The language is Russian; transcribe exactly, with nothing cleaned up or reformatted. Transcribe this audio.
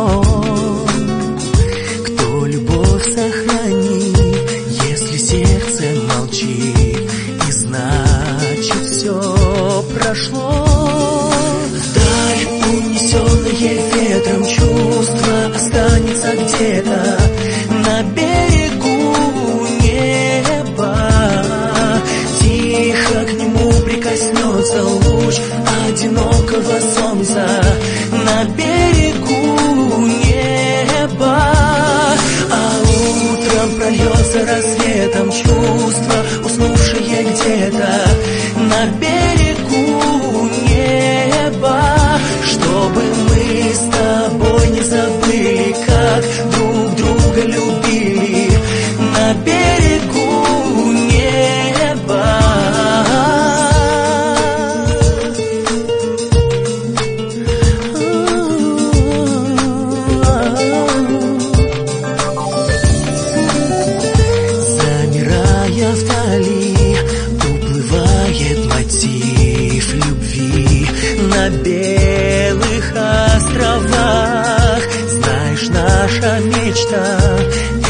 сон. Кто любовь сохранит, если сердце молчит, и значит все прошло. Вдаль унесенное ветром чувство останется где-то на берегу неба. Тихо к нему прикоснется луч одинокого солнца на берегу неба. А утром прольется рассветом чувство, уснувшее где-то на берегу неба. Чтобы мы с тобой не забыли, как друг друга любили на берегу неба. Замирая вдали, уплывает мотив любви на белых островах. Знаешь, наша мечта